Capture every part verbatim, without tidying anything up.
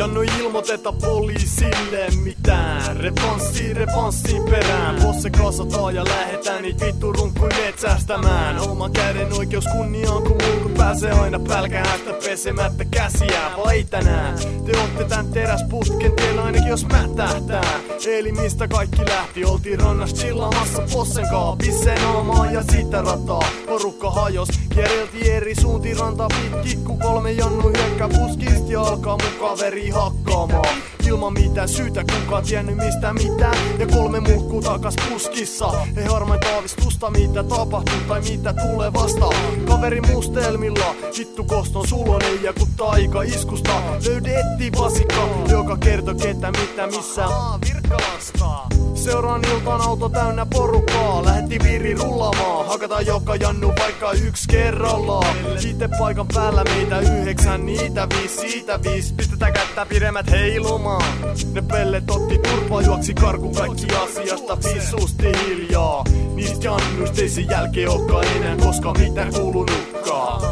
Jannu ilmoiteta poliisille mitään. Revanssi, revanssin perään. Bosse kasataan ja lähetään niit vittu runkkui metsästämään. Oman käden oikeus kunniaan, kun mulkut pääsee aina pälkähästä pesemättä käsiään. Vai tänään te ootte tän teräsputken tiellä ainakin jos mätähtää. Eli mistä kaikki lähti? Oltiin rannassa chillaamassa bossen kaa. Pisseen aamaan ja sitä rataa. Porukka hajos, kierreltiin eri suuntiin rantaa pitkin. Kun kolme jannu hyökkää puskist ja alkaa mun kaveri hakkaamaan. Ilman mitään syytä, kukaan tiennyt mistä mitään. Ja kolme mulkkuu takas puskissa. Ei harmain taavistusta mitä tapahtuu tai mitä tulee vastaan. Kaveri mustelmilla, vittu koston sulonen ja kun taika iskusta. Löydettiin vasikka, joka kertoo ketä mitä missä. Virkkalasta. Seuraan iltaan auto täynnä porukkaa. Lähetti viiri rullaamaan. Hakataan joka jannu vaikka yksi kerrallaan. Itse paikan päällä meitä yhdeksän, niitä viisi, siitä viisi. Pistetään kättä pidemmät heilumaan. Ne pellet otti turpaa, juoksi karkun kaikki asiasta visusti hiljaa. Niistä jannuista ei sen jälkeen olekaan enää koska mitään kuulunutkaan.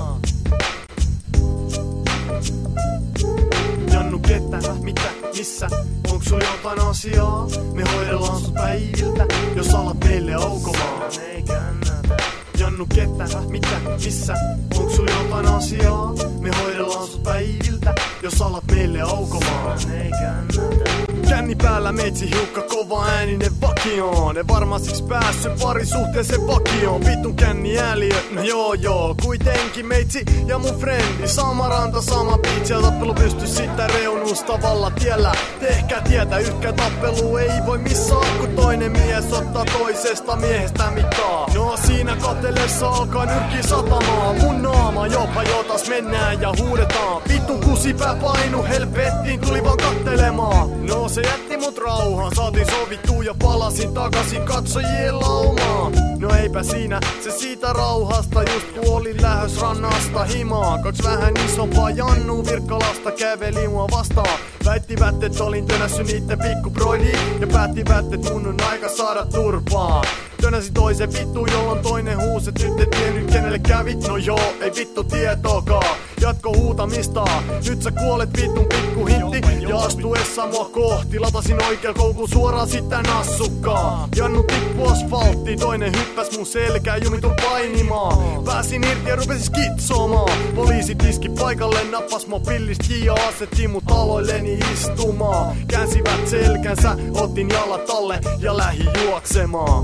Jannu ketä, mitä, missä, onks sul jotain asiaa? Me hoidellaan sut päiviltä, jos alat meille aukomaan. Ei kannata. Jannu ketä, mitä, missä, onks sul jotain asiaa? Me hoidellaan sut päiviltä, jos alat meille aukomaan. Ei kannata. Känni päällä meitsi hiukka kova ääninen vakioon. Ne varmasti päässyt parisuhteeseen vakioon. Vitun känni ääliö, no joo joo. Kuitenkin meitsi ja mun frendi. Sama ranta, sama biitsi ja tappelu pysty sitä reunusta valla tiellä. Tehkää tietä, yhkä tappelu ei voi missään. Kun toinen mies ottaa toisesta miehestä mittaa. No siinä katelessa alkaa nyrkki satamaan. Mun naama jopa jotas mennään ja huudetaan. Vitun kusipää painu helvettiin tuli vaan kattelemaan. No se jätti mut rauhaan, saatiin sovittua ja palasin takaisin katsojien laumaan. No eipä siinä, se siitä rauhasta just kun olin lähös rannasta himaan. Kaks vähän isompaa Jannu Virkkalasta käveli mua vastaan. Väittivät et olin tönässy niitte pikkubroidiin ja päättivät et mun on aika saada turpaa. Tönäsin toisen vittu, jolloin toinen huusi, et nyt et tiennyt kenelle kävit. No joo, ei vittu tietokaa. Jatko huutamista, nyt sä kuolet vittun pikku hintti. Ja astuessa mua kohti, latasin oikeal koukun suoraan sitä nassukkaa. Jannu tippu asfaltti, toinen hyppäs mun selkää, jumitun painimaan. Pääsin irti ja rupesin skitsomaan. Poliisit iski paikalle, nappas mua pillistä ja asetti mut aloilleni istumaan. Käänsivät selkänsä, otin jalat alle ja lähi juoksemaan.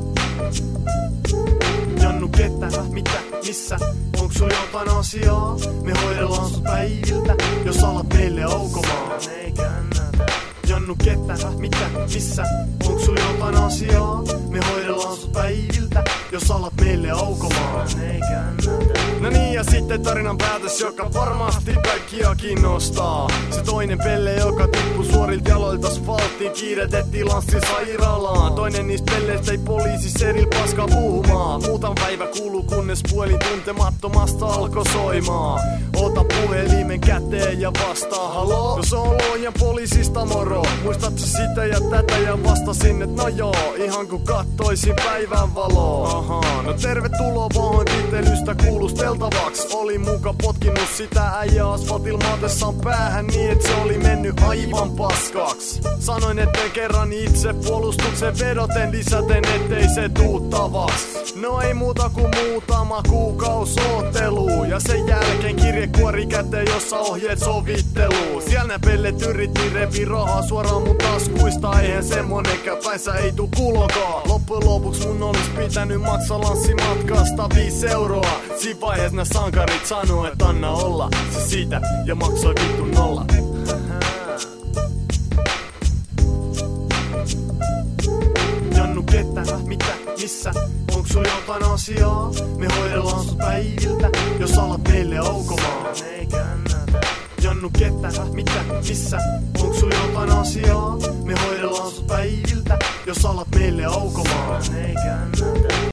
Jannu ketä, mitä, missä, onks sul jotain asiaa? Me hoidellaan sut päiviltä, jos alat meille aukomaan. Ei kannata. Jannu ketä, mitä, missä, onks sul jotain asiaa? Me hoidellaan sut päiviltä, jos alat meille aukomaan. Ei kannata. No niin ja sitten tarinan päätös, joka varmasti kaikkia kiinnostaa. Se toinen pelle, joka tippui suorilta jaloilta asfalttiin, kiiretettiin lanssin sairaalaan. Toinen niistä pelleistä ei poliisi seril paskaa puhumaan. Muutama päivä kuuluu kunnes puhelin tuntemattomasta alkoi soimaan. Ota puhelimen käteen ja vastaa haloo. Jos on lojan poliisista moro. Muistatko sitä ja tätä ja vastasin et no joo. Ihan kun kattoisin päivän valoa. Aha, no tervetuloa pahoinpitelystä kuulusteltavaks. Oli muka potkinut sitä äijä asfaltilla maatessaan päähän niin et se oli mennyt aivan paskaks. Sanoin etten kerran itse puolustuksen vedoten lisäten ettei se tuu tavaks. No ei muuta kuin muutama kuukaus ootteluu. Ja sen jälkeen kirjekuori käteen jossa ohjeet sovitteluu. Siellä nää pellet yritti repi rahaa suoraan mun taskuista. Eihän semmonenkään päinsä ei tuu kulokaa. Loppujen lopuks mun olis pitänyt maksaa lanssimatkasta viisi euroa. Siinä vaihees nää sankarit sanoo et anna olla. Se siitä ja maksoi vittu nolla. Jannu ketä, mitä, missä, onks sul jotain asiaa? Me hoidellaan sut päiviltä, jos alat meille aukomaan. Ei kannata. Jannu ketä, mitä, missä, onks sul jotain asiaa? Me hoidellaan sut päiviltä, jos alat meille aukomaan. Ei kannata.